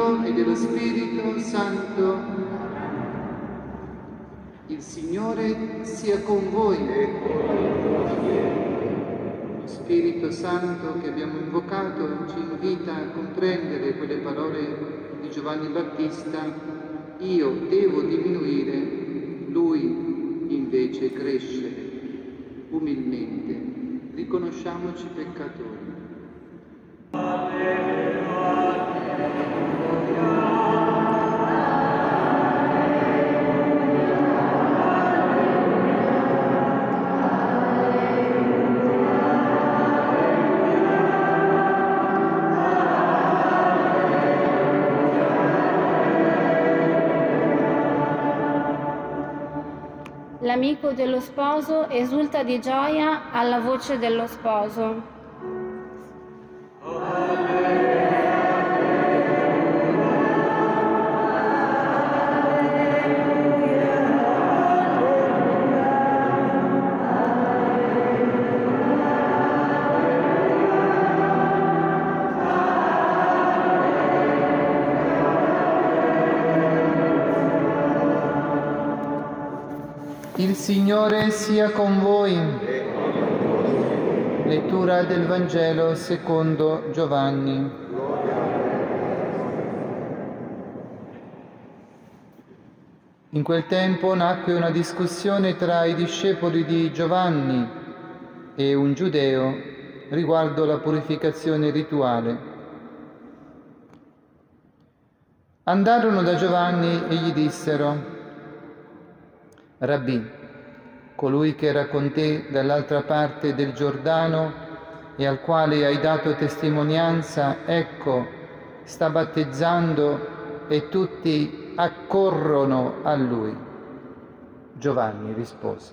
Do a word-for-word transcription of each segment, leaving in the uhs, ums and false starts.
Figlio e dello Spirito Santo. Il Signore sia con voi. Lo Spirito Santo che abbiamo invocato ci invita a comprendere quelle parole di Giovanni Battista: io devo diminuire, lui invece crescere. Umilmente riconosciamoci peccatori. L'amico dello sposo esulta di gioia alla voce dello sposo. Il Signore sia con voi. Lettura del Vangelo secondo Giovanni. In quel tempo nacque una discussione tra i discepoli di Giovanni e un giudeo riguardo la purificazione rituale. Andarono da Giovanni e gli dissero: Rabbì, colui che era con te dall'altra parte del Giordano e al quale hai dato testimonianza, ecco, sta battezzando e tutti accorrono a lui. Giovanni rispose: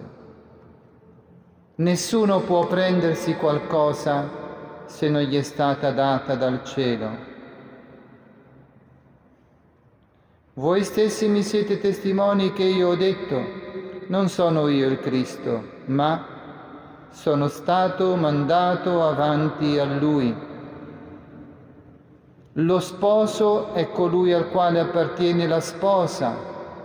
nessuno può prendersi qualcosa se non gli è stata data dal cielo. Voi stessi mi siete testimoni che io ho detto: non sono io il Cristo, ma sono stato mandato avanti a Lui. Lo sposo è colui al quale appartiene la sposa.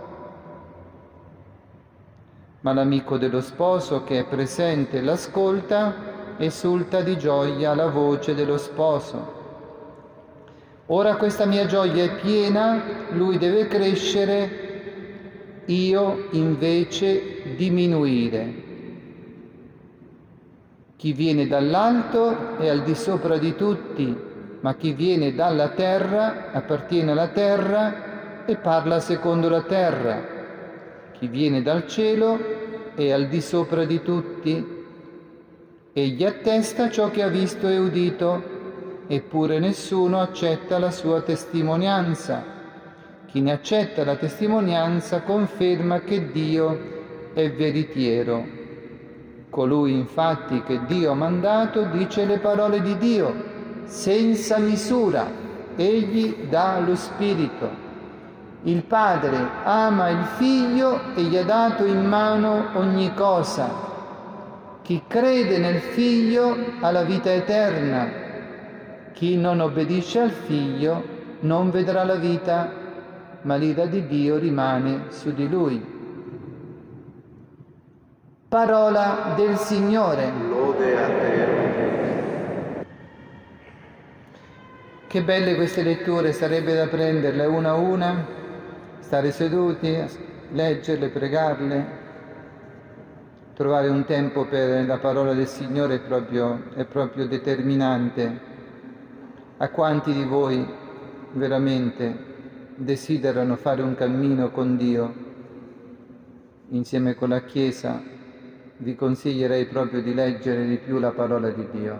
Ma l'amico dello sposo che è presente e l'ascolta esulta di gioia alla voce dello sposo. Ora questa mia gioia è piena, lui deve crescere, io invece diminuire. Chi viene dall'alto è al di sopra di tutti, ma chi viene dalla terra appartiene alla terra e parla secondo la terra. Chi viene dal cielo è al di sopra di tutti. Egli attesta ciò che ha visto e udito, eppure nessuno accetta la sua testimonianza. Chi ne accetta la testimonianza conferma che Dio è veritiero. Colui infatti che Dio ha mandato dice le parole di Dio, senza misura. Egli dà lo Spirito. Il Padre ama il Figlio e gli ha dato in mano ogni cosa. Chi crede nel Figlio ha la vita eterna. Chi non obbedisce al Figlio non vedrà la vita, ma l'ira di Dio rimane su di lui. Parola del Signore. Lode a te. Che belle queste letture, sarebbe da prenderle una a una, stare seduti, leggerle, pregarle. Trovare un tempo per la parola del Signore è proprio, è proprio determinante. A quanti di voi veramente desiderano fare un cammino con Dio insieme con la Chiesa, vi consiglierei proprio di leggere di più la parola di Dio,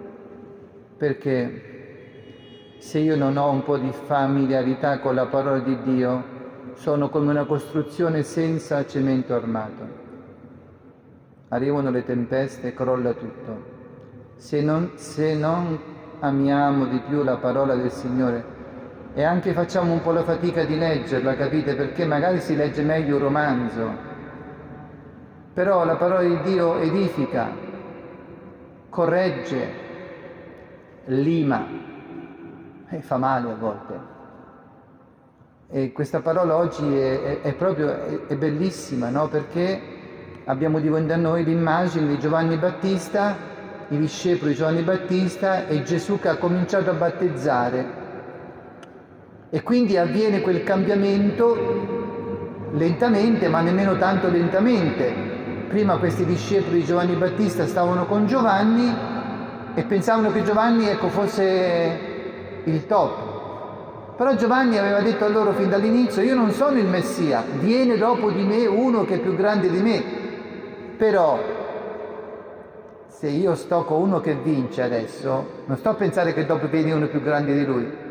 perché se io non ho un po' di familiarità con la parola di Dio, sono come una costruzione senza cemento armato. Arrivano le tempeste, crolla tutto. Se non, se non amiamo di più la parola del Signore, e anche facciamo un po' la fatica di leggerla, capite? Perché magari si legge meglio un romanzo. Però la parola di Dio edifica, corregge, lima e fa male a volte. E questa parola oggi è, è, è proprio è, è bellissima, no? Perché abbiamo di fronte a noi l'immagine di Giovanni Battista, i discepoli di Giovanni Battista e Gesù che ha cominciato a battezzare. E quindi avviene quel cambiamento lentamente, ma nemmeno tanto lentamente. Prima questi discepoli di Giovanni Battista stavano con Giovanni e pensavano che Giovanni, ecco, fosse il top. Però Giovanni aveva detto a loro fin dall'inizio: io non sono il Messia, viene dopo di me uno che è più grande di me. Però se io sto con uno che vince adesso, non sto a pensare che dopo viene uno più grande di lui.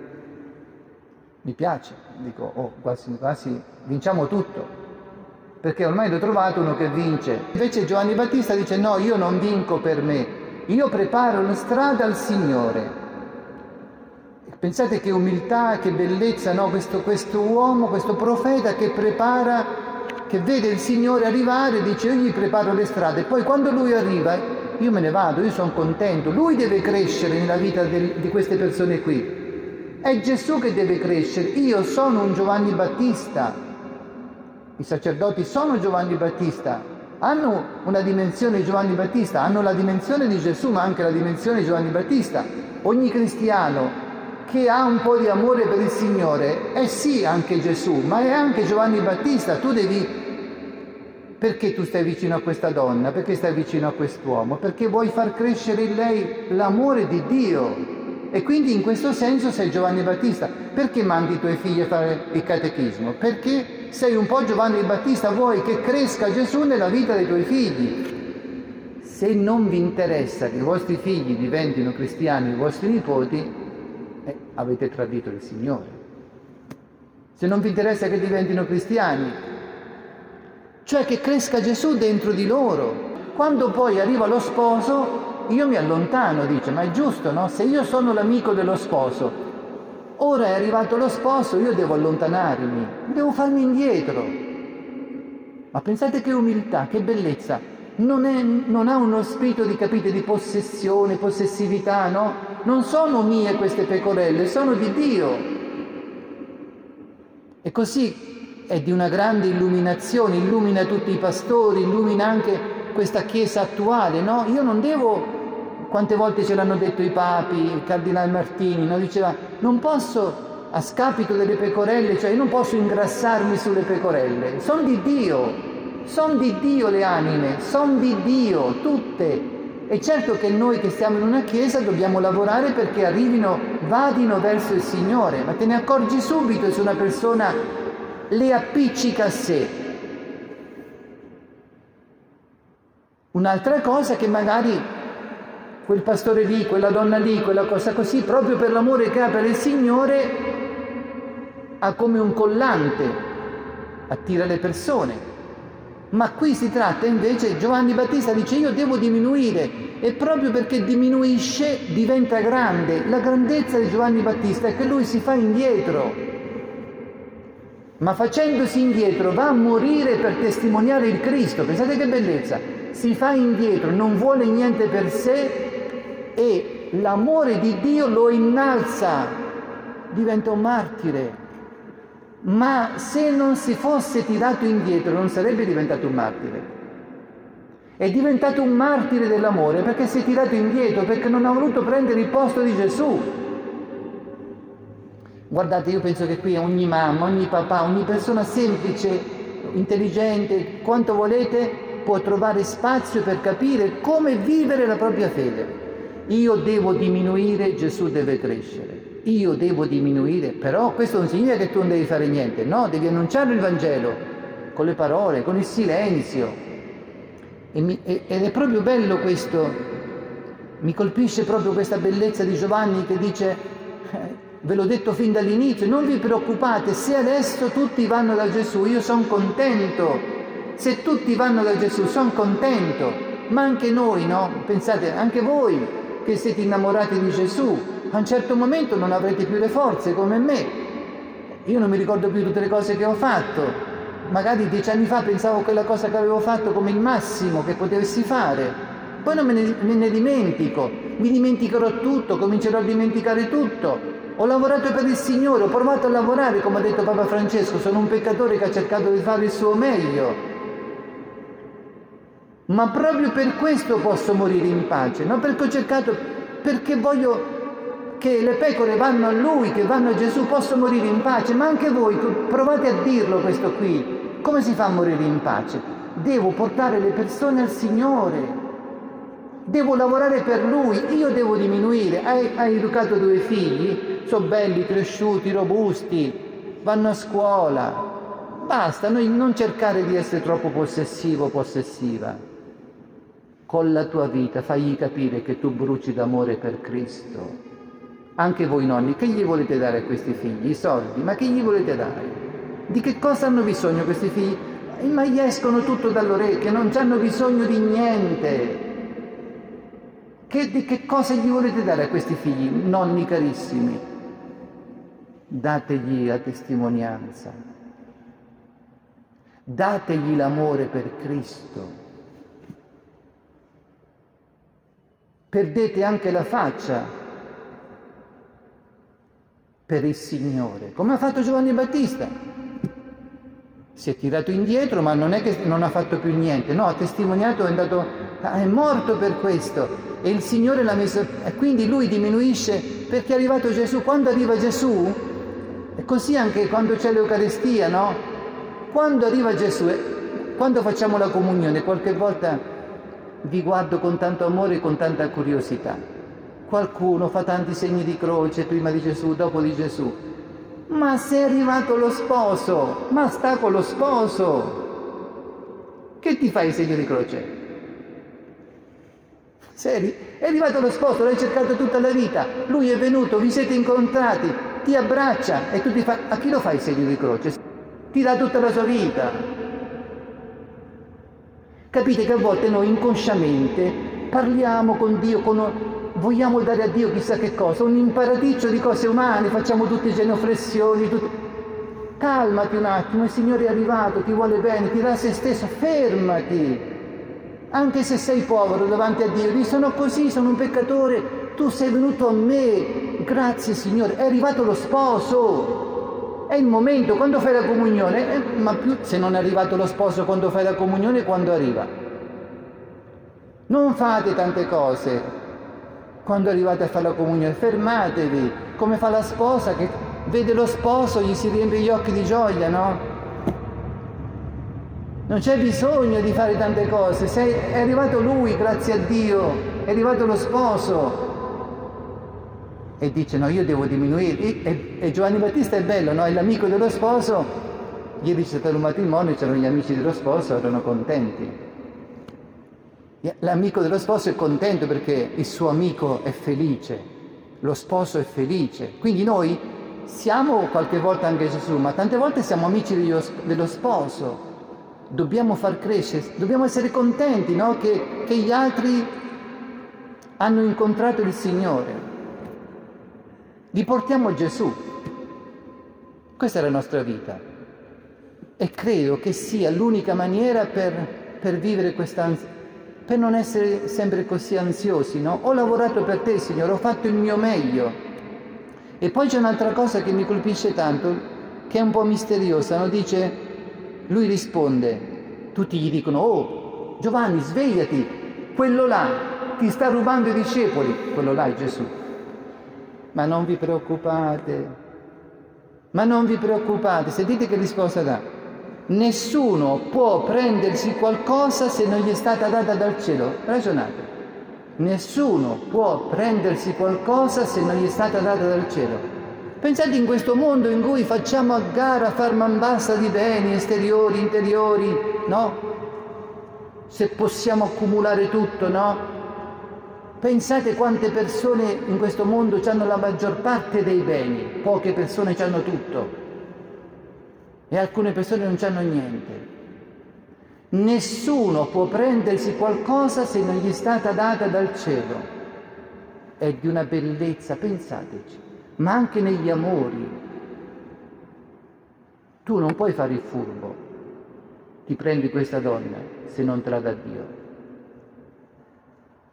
Mi piace, dico, oh, quasi, quasi vinciamo tutto, perché ormai l'ho trovato uno che vince. Invece Giovanni Battista dice: no, io non vinco per me, io preparo la strada al Signore. Pensate che umiltà, che bellezza, no? Questo, questo uomo, questo profeta che prepara, che vede il Signore arrivare, dice: io gli preparo le strade. Poi quando lui arriva, io me ne vado, io sono contento. Lui deve crescere nella vita del, di queste persone qui. È Gesù che deve crescere. Io sono un Giovanni Battista. I sacerdoti sono Giovanni Battista. Hanno una dimensione di Giovanni Battista, hanno la dimensione di Gesù, ma anche la dimensione di Giovanni Battista. Ogni cristiano che ha un po' di amore per il Signore è sì anche Gesù, ma è anche Giovanni Battista. Tu devi... Perché tu stai vicino a questa donna? Perché stai vicino a quest'uomo? Perché vuoi far crescere in lei l'amore di Dio. E quindi in questo senso sei Giovanni Battista. Perché mandi i tuoi figli a fare il catechismo? Perché sei un po' Giovanni Battista, vuoi che cresca Gesù nella vita dei tuoi figli. Se non vi interessa che i vostri figli diventino cristiani, i vostri nipoti, eh, avete tradito il Signore. Se non vi interessa che diventino cristiani, cioè che cresca Gesù dentro di loro. Quando poi arriva lo sposo, io mi allontano, dice, ma è giusto, no? Se io sono l'amico dello sposo, ora è arrivato lo sposo, io devo allontanarmi, devo farmi indietro. Ma pensate che umiltà, che bellezza, non, è, non ha uno spirito di, capite, di possessione, possessività, no? Non sono mie queste pecorelle, sono di Dio. E così è di una grande illuminazione, illumina tutti i pastori, illumina anche questa Chiesa attuale, no? Io non devo... Quante volte ce l'hanno detto i papi, il cardinale Martini, no? Diceva, non posso, a scapito delle pecorelle, cioè io non posso ingrassarmi sulle pecorelle, sono di Dio, sono di Dio le anime, sono di Dio, tutte. E certo che noi che stiamo in una chiesa dobbiamo lavorare perché arrivino, vadino verso il Signore, ma te ne accorgi subito se una persona le appiccica a sé. Un'altra cosa che magari quel pastore lì, quella donna lì, quella cosa così, proprio per l'amore che ha per il Signore, ha come un collante, attira le persone. Ma qui si tratta invece, Giovanni Battista dice, io devo diminuire, e proprio perché diminuisce diventa grande. La grandezza di Giovanni Battista è che lui si fa indietro, ma facendosi indietro va a morire per testimoniare il Cristo. Pensate che bellezza, si fa indietro, non vuole niente per sé, e l'amore di Dio lo innalza, diventa un martire. Ma se non si fosse tirato indietro non sarebbe diventato un martire. È diventato un martire dell'amore perché si è tirato indietro, perché non ha voluto prendere il posto di Gesù. Guardate, io penso che qui ogni mamma, ogni papà, ogni persona semplice, intelligente, quanto volete, può trovare spazio per capire come vivere la propria fede. Io devo diminuire, Gesù deve crescere. Io devo diminuire, però questo non significa che tu non devi fare niente, no, devi annunciare il Vangelo con le parole, con il silenzio. E mi, e, ed è proprio bello questo, mi colpisce proprio questa bellezza di Giovanni che dice, eh, ve l'ho detto fin dall'inizio, non vi preoccupate, se adesso tutti vanno da Gesù, io sono contento, se tutti vanno da Gesù sono contento, ma anche noi, no? Pensate, anche voi che siete innamorati di Gesù, a un certo momento non avrete più le forze come me. Io non mi ricordo più tutte le cose che ho fatto. Magari dieci anni fa pensavo quella cosa che avevo fatto come il massimo che potessi fare. poi non me ne, me ne dimentico, mi dimenticherò tutto, comincerò a dimenticare tutto. Ho lavorato per il Signore, ho provato a lavorare, come ha detto Papa Francesco, sono un peccatore che ha cercato di fare il suo meglio. Ma proprio per questo posso morire in pace, non perché ho cercato, perché voglio che le pecore vanno a Lui, che vanno a Gesù, posso morire in pace. Ma anche voi provate a dirlo questo qui. Come si fa a morire in pace? Devo portare le persone al Signore. Devo lavorare per Lui, io devo diminuire. Hai, hai educato due figli, sono belli, cresciuti, robusti, vanno a scuola. Basta, noi non cercare di essere troppo possessivo o possessiva. Con la tua vita fagli capire che tu bruci d'amore per Cristo. Anche voi nonni, che gli volete dare a questi figli? I soldi? Ma che gli volete dare? Di che cosa hanno bisogno questi figli? Ma gli escono tutto dall'orecchio, non hanno bisogno di niente. Che, di che cosa gli volete dare a questi figli, nonni carissimi? Dategli la testimonianza, dategli l'amore per Cristo. Perdete anche la faccia per il Signore, come ha fatto Giovanni Battista. Si è tirato indietro, ma non è che non ha fatto più niente, no, ha testimoniato, è andato, è morto per questo. E il Signore l'ha messo, e quindi lui diminuisce perché è arrivato Gesù. Quando arriva Gesù, è così anche quando c'è l'Eucaristia, no? Quando arriva Gesù, quando facciamo la comunione, qualche volta vi guardo con tanto amore e con tanta curiosità. Qualcuno fa tanti segni di croce prima di Gesù, dopo di Gesù. Ma se è arrivato lo sposo, ma sta con lo sposo, che ti fai il segno di croce? Sei, è arrivato lo sposo, l'hai cercato tutta la vita, lui è venuto, vi siete incontrati, ti abbraccia e tu ti fai, a chi lo fai il segno di croce? Ti dà tutta la sua vita. Capite che a volte noi inconsciamente parliamo con Dio, con, vogliamo dare a Dio chissà che cosa, un imparaticcio di cose umane, facciamo tutte genuflessioni, tutte... Calmati un attimo, il Signore è arrivato, ti vuole bene, ti dà se stesso, fermati. Anche se sei povero davanti a Dio, dici sono così, sono un peccatore, tu sei venuto a me, grazie Signore, è arrivato lo sposo, è il momento, quando fai la comunione, eh, ma più se non è arrivato lo sposo quando fai la comunione, quando arriva? Non fate tante cose quando arrivate a fare la comunione, fermatevi, come fa la sposa che vede lo sposo, gli si riempie gli occhi di gioia, no? Non c'è bisogno di fare tante cose, sei, è arrivato lui, grazie a Dio, è arrivato lo sposo. E dice, no, io devo diminuire. E, e, e Giovanni Battista è bello, no? È l'amico dello sposo. Ieri c'è stato un matrimonio, c'erano gli amici dello sposo, erano contenti. L'amico dello sposo è contento perché il suo amico è felice, lo sposo è felice. Quindi noi siamo qualche volta anche Gesù, ma tante volte siamo amici dello, dello sposo. Dobbiamo far crescere, dobbiamo essere contenti, no? Che, che gli altri hanno incontrato il Signore. Li portiamo a Gesù. Questa è la nostra vita. E credo che sia l'unica maniera per, per vivere questa, per non essere sempre così ansiosi, no? Ho lavorato per te, Signore, ho fatto il mio meglio. E poi c'è un'altra cosa che mi colpisce tanto, che è un po' misteriosa, no? Dice... Lui risponde, tutti gli dicono, oh Giovanni svegliati, quello là ti sta rubando i discepoli, quello là è Gesù. Ma non vi preoccupate, ma non vi preoccupate, sentite che risposta dà. Nessuno può prendersi qualcosa se non gli è stata data dal cielo, ragionate. Nessuno può prendersi qualcosa se non gli è stata data dal cielo. Pensate in questo mondo in cui facciamo a gara a far man bassa di beni esteriori, interiori, no? Se possiamo accumulare tutto, no? Pensate quante persone in questo mondo hanno la maggior parte dei beni, poche persone hanno tutto e alcune persone non hanno niente. Nessuno può prendersi qualcosa se non gli è stata data dal cielo. È di una bellezza, pensateci. Ma anche negli amori. Tu non puoi fare il furbo, ti prendi questa donna se non te la dà Dio.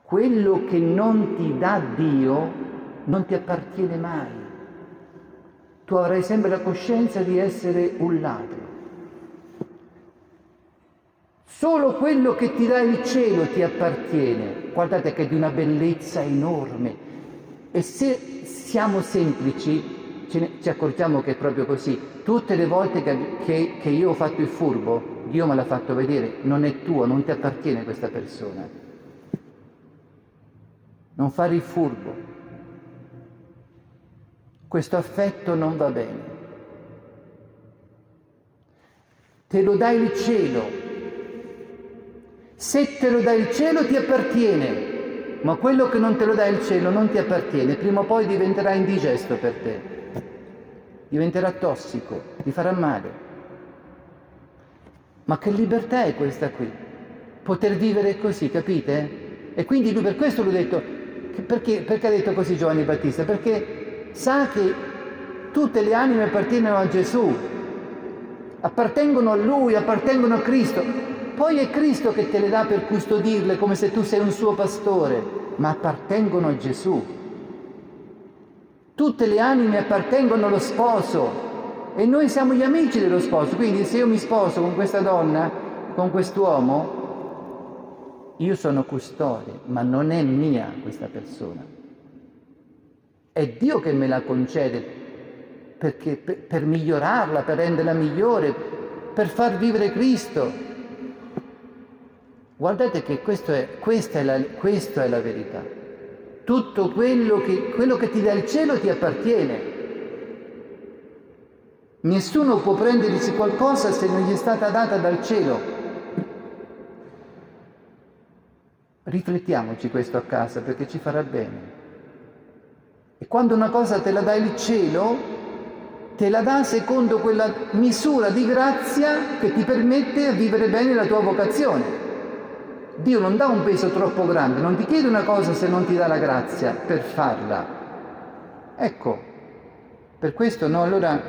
quello che non ti dà Dio non ti appartiene mai. Tu avrai sempre la coscienza di essere un ladro. Solo quello che ti dà il cielo ti appartiene. Guardate che è di una bellezza enorme. E se siamo semplici, ce ne, ci accorgiamo che è proprio così. Tutte le volte che, che, che io ho fatto il furbo, Dio me l'ha fatto vedere, non è tuo, non ti appartiene questa persona. Non fare il furbo. Questo affetto non va bene. Te lo dà il cielo. Se te lo dà il cielo ti appartiene, ma quello che non te lo dà il cielo non ti appartiene. Prima o poi diventerà indigesto per te. Diventerà tossico, ti farà male. Ma che libertà è questa qui? Poter vivere così, capite? E quindi lui per questo l'ho detto, perché, perché ha detto così Giovanni Battista? Perché sa che tutte le anime appartengono a Gesù, appartengono a Lui, appartengono a Cristo. Poi è Cristo che te le dà per custodirle come se tu sei un suo pastore, ma appartengono a Gesù. Tutte le anime appartengono allo sposo e noi siamo gli amici dello sposo. Quindi se io mi sposo con questa donna, con quest'uomo, io sono custode, ma non è mia questa persona. È Dio che me la concede perché, per, per migliorarla, per renderla migliore, per far vivere Cristo. Guardate che questo è, questa, è la, questa è la verità. Tutto quello che, quello che ti dà il cielo ti appartiene. Nessuno può prendersi qualcosa se non gli è stata data dal cielo. Riflettiamoci questo a casa perché ci farà bene. E quando una cosa te la dà il cielo, te la dà secondo quella misura di grazia che ti permette di vivere bene la tua vocazione. Dio non dà un peso troppo grande, non ti chiede una cosa se non ti dà la grazia per farla. Ecco, per questo no, allora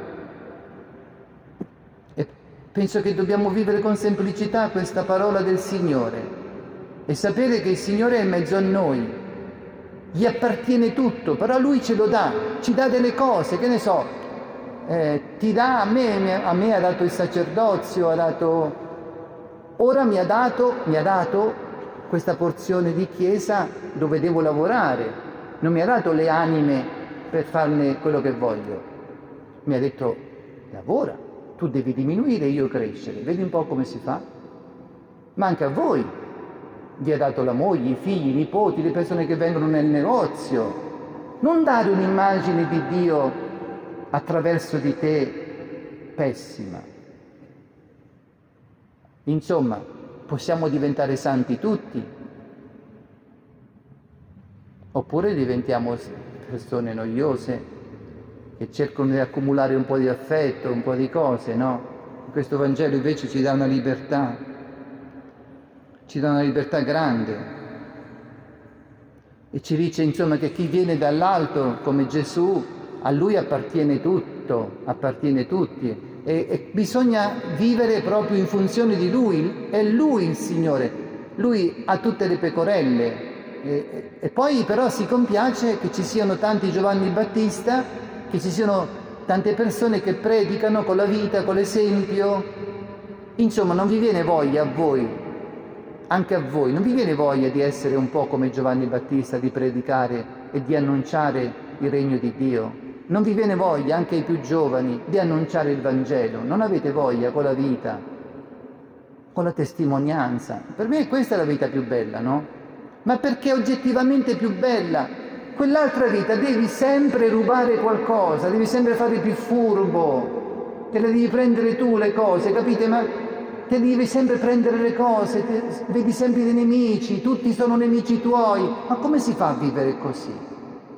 e penso che dobbiamo vivere con semplicità questa parola del Signore e sapere che il Signore è in mezzo a noi, gli appartiene tutto, però Lui ce lo dà, ci dà delle cose, che ne so, eh, ti dà a me, a me ha dato il sacerdozio, ha dato... Ora mi ha dato, mi ha dato questa porzione di chiesa dove devo lavorare, non mi ha dato le anime per farne quello che voglio. Mi ha detto, lavora, tu devi diminuire e io crescere, vedi un po' come si fa? Ma anche a voi vi ha dato la moglie, i figli, i nipoti, le persone che vengono nel negozio. Non dare un'immagine di Dio attraverso di te pessima. Insomma, possiamo diventare santi tutti, oppure diventiamo persone noiose che cercano di accumulare un po' di affetto, un po' di cose, no? Questo Vangelo invece ci dà una libertà, ci dà una libertà grande e ci dice insomma che chi viene dall'alto come Gesù, a Lui appartiene tutto, appartiene tutti. E, e bisogna vivere proprio in funzione di Lui, è Lui il Signore, Lui ha tutte le pecorelle e, e poi però si compiace che ci siano tanti Giovanni Battista, che ci siano tante persone che predicano con la vita, con l'esempio. Insomma, non vi viene voglia a voi, anche a voi, non vi viene voglia di essere un po' come Giovanni Battista, di predicare e di annunciare il regno di Dio? Non vi viene voglia, anche ai più giovani, di annunciare il Vangelo? Non avete voglia con la vita, con la testimonianza? Per me questa è la vita più bella, no? Ma perché è oggettivamente più bella? Quell'altra vita devi sempre rubare qualcosa, devi sempre fare più furbo, te le devi prendere tu le cose, capite? Ma te devi sempre prendere le cose, te, vedi sempre dei nemici, tutti sono nemici tuoi. Ma come si fa a vivere così?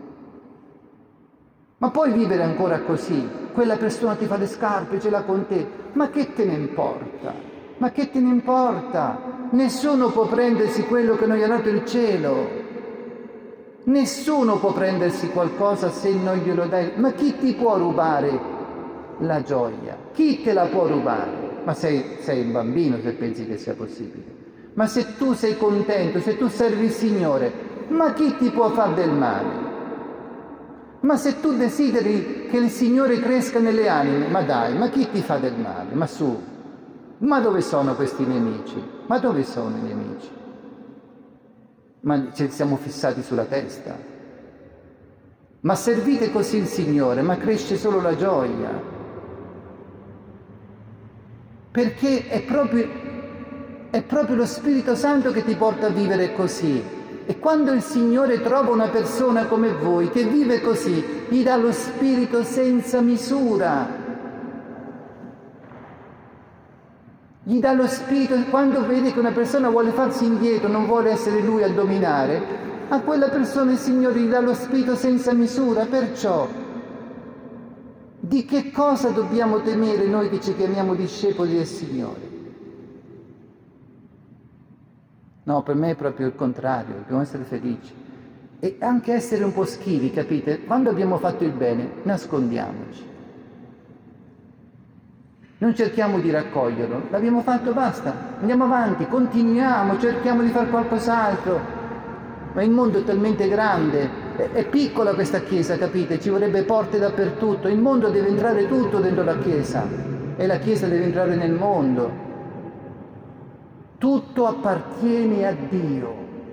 Ma puoi vivere ancora così? Quella persona ti fa le scarpe, ce l'ha con te. Ma che te ne importa? Ma che te ne importa? Nessuno può prendersi quello che non gli ha dato il cielo. Nessuno può prendersi qualcosa se non glielo dai. Ma chi ti può rubare la gioia? Chi te la può rubare? Ma sei, sei un bambino se pensi che sia possibile. Ma se tu sei contento, se tu servi il Signore, ma chi ti può fare del male? Ma se tu desideri che il Signore cresca nelle anime, ma dai, ma chi ti fa del male? Ma su, ma dove sono questi nemici? Ma dove sono i nemici? Ma ci siamo fissati sulla testa. Ma servite così il Signore, ma cresce solo la gioia. Perché è proprio, è proprio lo Spirito Santo che ti porta a vivere così. E quando il Signore trova una persona come voi che vive così, gli dà lo Spirito senza misura. Gli dà lo Spirito, quando vede che una persona vuole farsi indietro, non vuole essere lui a dominare, a quella persona il Signore gli dà lo Spirito senza misura. Perciò, di che cosa dobbiamo temere noi che ci chiamiamo discepoli del Signore? No, per me è proprio il contrario, dobbiamo essere felici. E anche essere un po' schivi, capite? Quando abbiamo fatto il bene, nascondiamoci. Non cerchiamo di raccoglierlo, l'abbiamo fatto, basta, andiamo avanti, continuiamo, cerchiamo di fare qualcos'altro. Ma il mondo è talmente grande, è, è piccola questa Chiesa, capite? Ci vorrebbe porte dappertutto, il mondo deve entrare tutto dentro la Chiesa e la Chiesa deve entrare nel mondo. Tutto appartiene a Dio.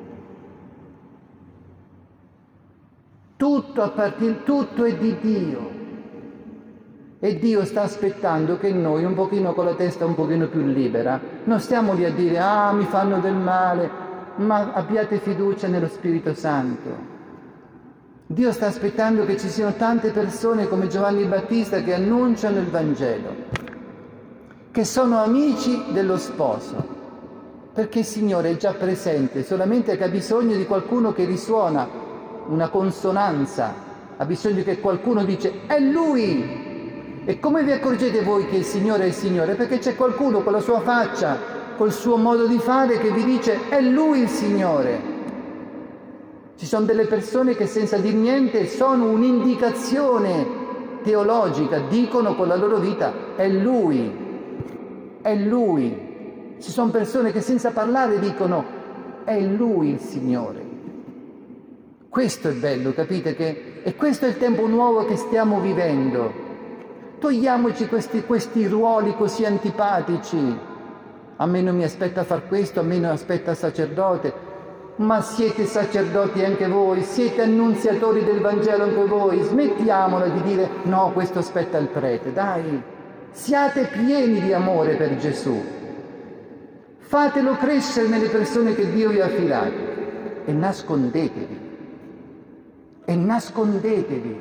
Tutto appartiene, tutto è di Dio. E Dio sta aspettando che noi, un pochino con la testa un pochino più libera, non stiamo lì a dire, ah, mi fanno del male, ma abbiate fiducia nello Spirito Santo. Dio sta aspettando che ci siano tante persone come Giovanni Battista che annunciano il Vangelo, che sono amici dello sposo. Perché il Signore è già presente, solamente che ha bisogno di qualcuno che risuona una consonanza, ha bisogno che qualcuno dice, è Lui! E come vi accorgete voi che il Signore è il Signore? Perché c'è qualcuno con la sua faccia, col suo modo di fare che vi dice, è Lui il Signore. Ci sono delle persone che senza dir niente sono un'indicazione teologica, dicono con la loro vita, è Lui, è Lui. Ci sono persone che senza parlare dicono è Lui il Signore. Questo è bello, capite? Che, e questo è il tempo nuovo che stiamo vivendo. Togliamoci questi, questi ruoli così antipatici. A me non mi aspetta far questo, a me non aspetta il sacerdote. Ma siete sacerdoti anche voi, siete annunziatori del Vangelo anche voi. Smettiamola di dire no, questo aspetta il prete. Dai, siate pieni di amore per Gesù. Fatelo crescere nelle persone che Dio vi ha affidato e nascondetevi, e nascondetevi.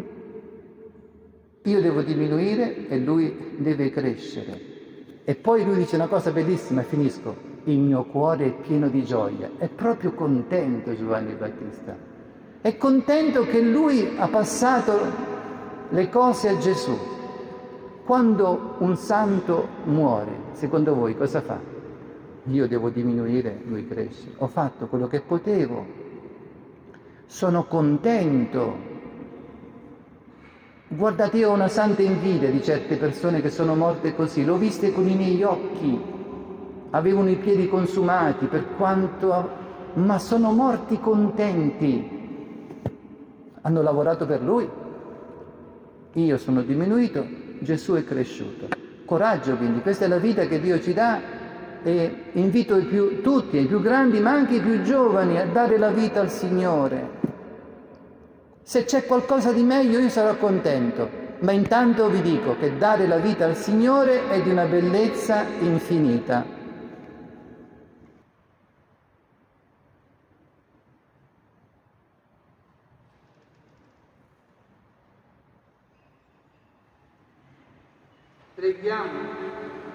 Io devo diminuire e Lui deve crescere. E poi Lui dice una cosa bellissima, e finisco, il mio cuore è pieno di gioia. È proprio contento Giovanni Battista, è contento che Lui ha passato le cose a Gesù. Quando un santo muore, secondo voi cosa fa? Io devo diminuire, lui cresce. Ho fatto quello che potevo. Sono contento. Guardate, io ho una santa invidia di certe persone che sono morte così. L'ho viste con i miei occhi. Avevano i piedi consumati per quanto... ma sono morti contenti. Hanno lavorato per lui. Io sono diminuito, Gesù è cresciuto. Coraggio quindi, questa è la vita che Dio ci dà. E invito i più, tutti, i più grandi ma anche i più giovani a dare la vita al Signore. Se c'è qualcosa di meglio io sarò contento, ma intanto vi dico che dare la vita al Signore è di una bellezza infinita. Preghiamo.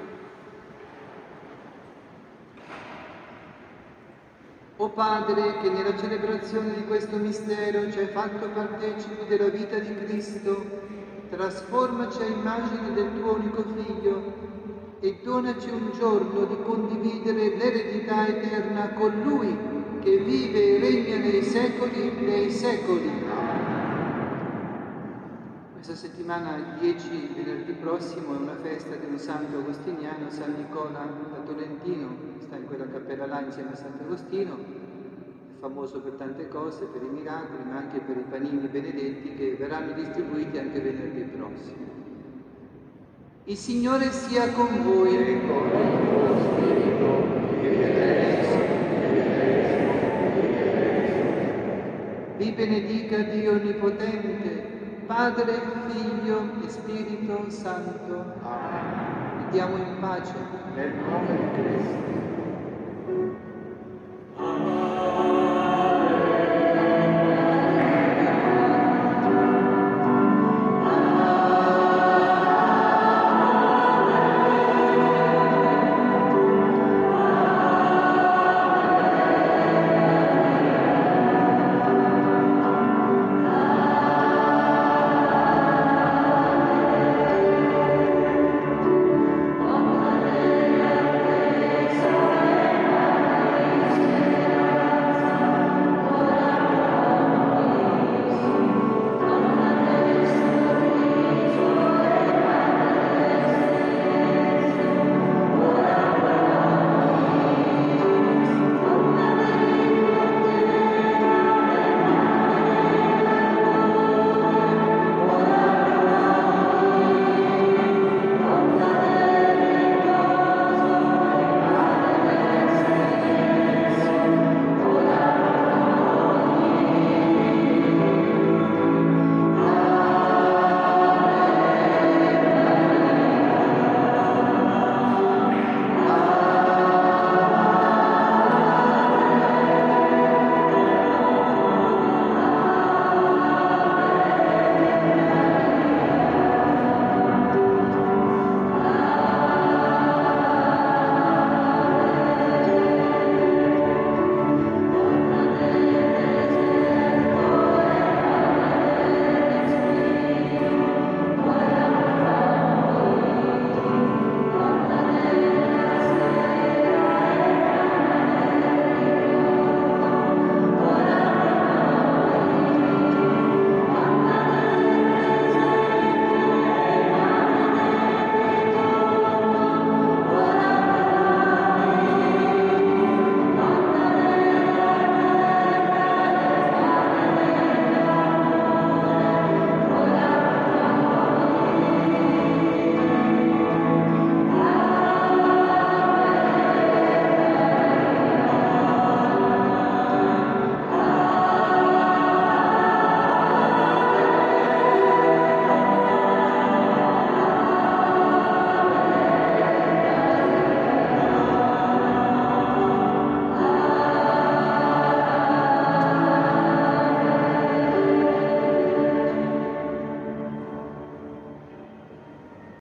O Padre, che nella celebrazione di questo mistero ci hai fatto partecipi della vita di Cristo, trasformaci a immagine del tuo unico Figlio e donaci un giorno di condividere l'eredità eterna con Lui, che vive e regna nei secoli dei secoli. Questa settimana dieci, venerdì prossimo, è una festa di un santo agostiniano, San Nicola da Tolentino, sta in quella cappella là insieme a Sant'Agostino, è famoso per tante cose, per i miracoli, ma anche per i panini benedetti che verranno distribuiti anche venerdì prossimo. Il Signore sia con voi e con il tuo spirito. Vi benedica Dio Onnipotente, Padre, Figlio e Spirito Santo. Amen. Andiamo in pace. Nel nome di Cristo.